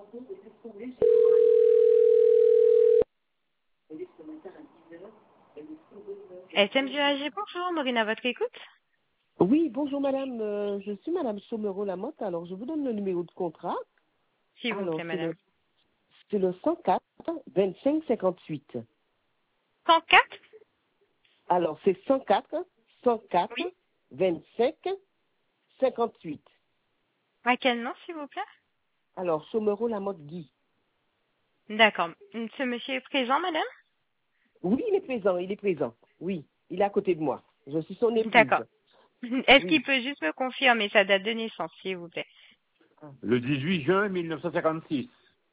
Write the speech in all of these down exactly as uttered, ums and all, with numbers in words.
S M G A G, bonjour, Maureen à votre écoute. Oui, bonjour madame, euh, je suis madame Chomero-Lamotte, alors je vous donne le numéro de contrat. S'il vous Alors, plaît, c'est madame. le, c'est le cent quatre vingt-cinq cinquante-huit. cent quatre. Alors, c'est cent quatre cent quatre Oui. vingt-cinq cinquante-huit. À quel nom, s'il vous plaît? Alors, Chomero-Lamotte Guy. D'accord. Ce monsieur est présent, madame? Oui, il est présent, il est présent. Oui, il est à côté de moi. Je suis son D'accord. épouse. Est-ce Oui. qu'il peut juste me confirmer sa date de naissance, s'il vous plaît? Le dix-huit juin mille neuf cent cinquante-six.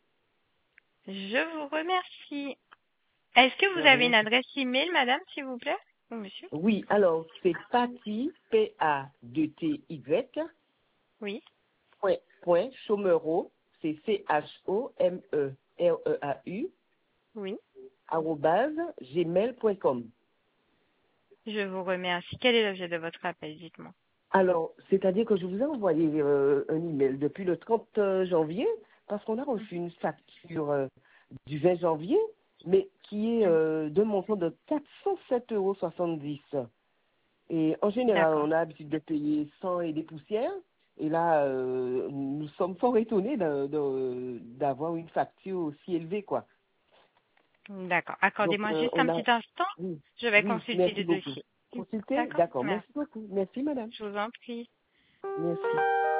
Je vous remercie. Est-ce que vous De avez rien. une adresse email, madame, s'il vous plaît? Ou monsieur? Oui, alors, c'est Patty, P A D T Y, Oui. point, point, Chomero, c'est C H O M E R E A U, Oui. arrobase gmail point com. Je vous remercie. Quel est l'objet de votre appel, dites-moi? Alors, c'est-à-dire que je vous ai envoyé euh, un email depuis le trente janvier, parce qu'on a reçu une facture euh, du vingt janvier, mais qui est euh, d'un montant de quatre cent sept euros soixante-dix. Et en général, D'accord. on a l'habitude de payer cent et des poussières. Et là, euh, nous sommes fort étonnés de- de- d'avoir une facture aussi élevée, quoi. D'accord. Donc, Accordez-moi euh, juste un on a... petit instant. Oui, Je vais oui, consulter merci le beaucoup. dossier. Consultez. D'accord? D'accord, Merci. merci beaucoup. Merci, madame. Je vous en prie. Merci.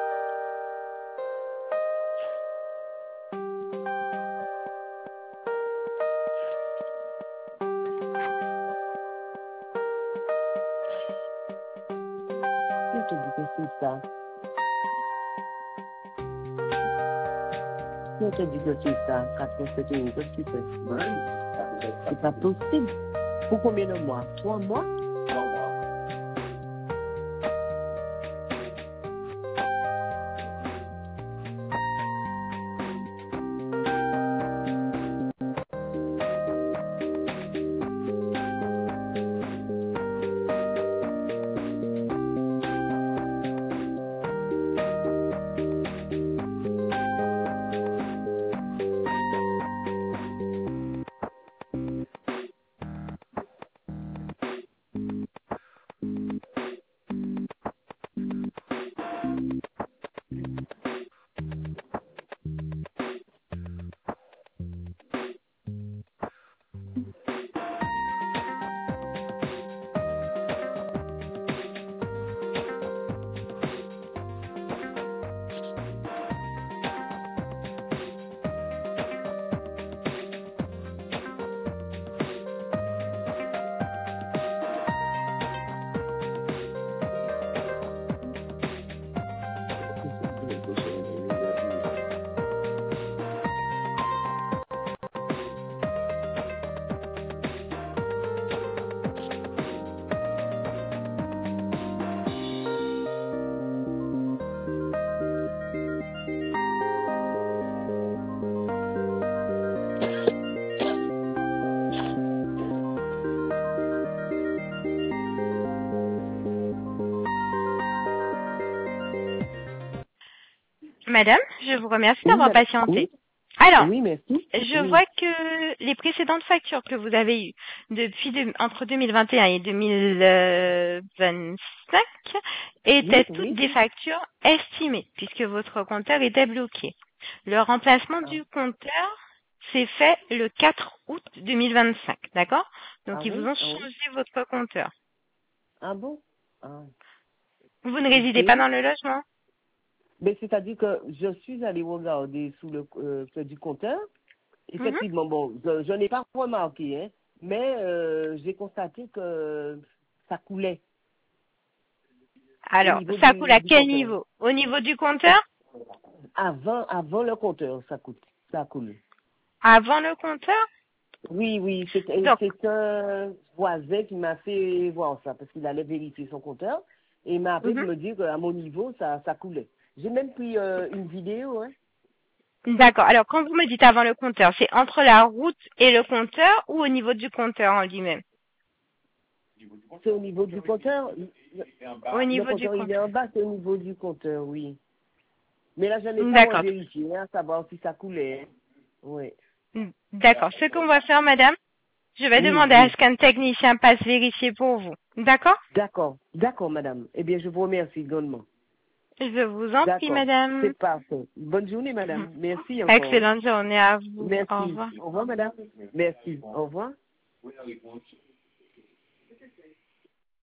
Qui te dit que c'est ça? Qui te dit que c'est ça? quatre cent sept euros, qu'est-ce que tu fais? C'est pas possible. Pour combien de mois? Trois mois? Madame, je vous remercie Oui, d'avoir madame. patienté. Oui, Alors, oui, merci. je Oui. vois que les précédentes factures que vous avez eues depuis de- entre deux mille vingt et un et deux mille vingt-cinq étaient Oui, toutes oui. des factures estimées puisque votre compteur était bloqué. Le remplacement Ah, du compteur s'est fait le quatre août deux mille vingt-cinq, d'accord? Donc ah ils vous oui, ont ah oui. changé votre compteur. Ah bon? Ah, Vous ne ok. résidez pas dans le logement? Mais c'est-à-dire que je suis allée regarder sous le euh, près du compteur. Mhm. Effectivement, bon, je, je n'ai pas remarqué, hein, mais euh, j'ai constaté que ça coulait au Alors, niveau ça coule du, à du quel compteur. niveau? Au niveau du compteur? Avant, avant le compteur, ça coûte, ça coule. Avant le compteur? Oui, oui, c'est Donc, c'est un voisin qui m'a fait voir ça, parce qu'il allait vérifier son compteur, et il m'a appelé mhm. pour me dire qu'à mon niveau, ça, ça coulait. J'ai même pris euh, une vidéo, hein. D'accord. Alors, quand vous me dites avant le compteur, c'est entre la route et le compteur ou au niveau du compteur en lui-même? C'est au niveau du compteur. Le, Au le niveau du compteur, il est compteur. en bas, c'est au niveau du compteur, oui. Mais là, je n'ai pas D'accord. vérifié, hein, savoir si ça coulait. Hein. Oui. D'accord. Ce qu'on va faire, madame, je vais Oui, demander oui. à ce qu'un technicien passe vérifier pour vous. D'accord? D'accord, d'accord, madame. Eh bien, je vous remercie grandement. Je vous en prie, D'accord, madame. c'est parfait. Bonne journée, madame. Merci encore. Excellente journée à vous. Au Merci. revoir. Au revoir, madame. Merci. Au revoir.